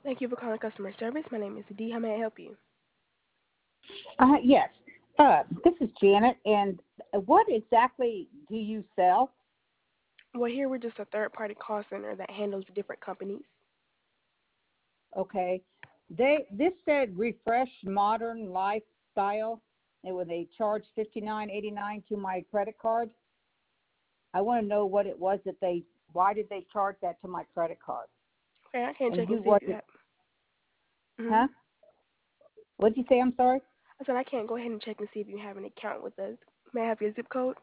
Thank you for calling customer service. My name is Dee. How may I help you? Yes. This is Janet, and what exactly do you sell? Well, here we're just a third-party call center that handles different companies. Okay. This said refresh modern lifestyle, and when they charge $59.89 to my credit card. I want to know what it was why did they charge that to my credit card? Okay, I can And check who and see was if you it? have. Huh? What did you say? I'm sorry. I said I can't go ahead and check and see if you have an account with us. May I have your zip code?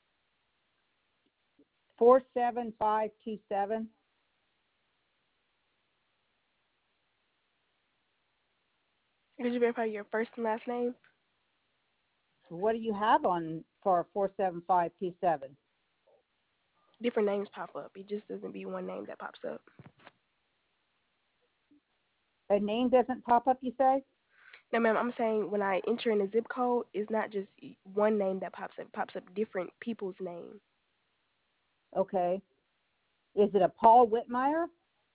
47527. Could you verify your first and last name? What do you have on for 47527? Different names pop up. It just doesn't be one name that pops up. A name doesn't pop up, you say? No, ma'am, I'm saying when I enter in a zip code, it's not just one name that pops up. It pops up different people's names. Okay. Is it a Paul Whitmire?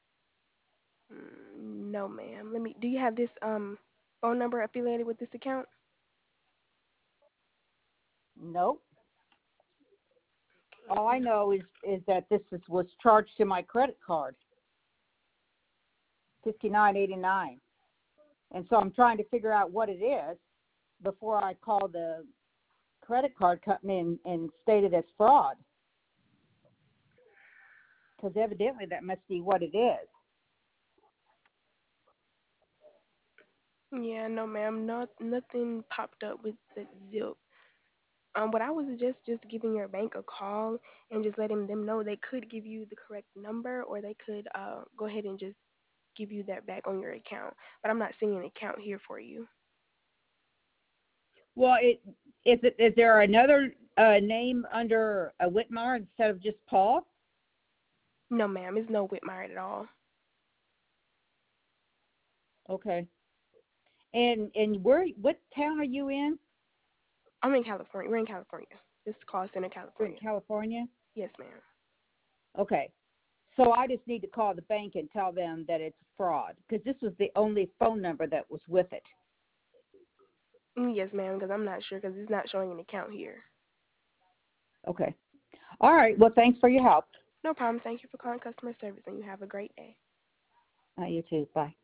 No, ma'am. Do you have this phone number affiliated with this account? Nope. All I know is that was charged to my credit card, $59.89, and so I'm trying to figure out what it is before I call the credit card company and state it as fraud, because evidently that must be what it is. Yeah, no, ma'am. Nothing popped up with the zip. What I would suggest just giving your bank a call and just letting them know they could give you the correct number, or they could go ahead and just give you that back on your account. But I'm not seeing an account here for you. Well, is there another name under a Whitmire instead of just Paul? No, ma'am. It's no Whitmire at all. Okay. And what town are you in? I'm in California. We're in California. This is call center, You're in California. California? Yes, ma'am. Okay. So I just need to call the bank and tell them that it's fraud, because this was the only phone number that was with it. Yes, ma'am, because I'm not sure because it's not showing an account here. Okay. All right. Well, thanks for your help. No problem. Thank you for calling customer service, and you have a great day. You too. Bye.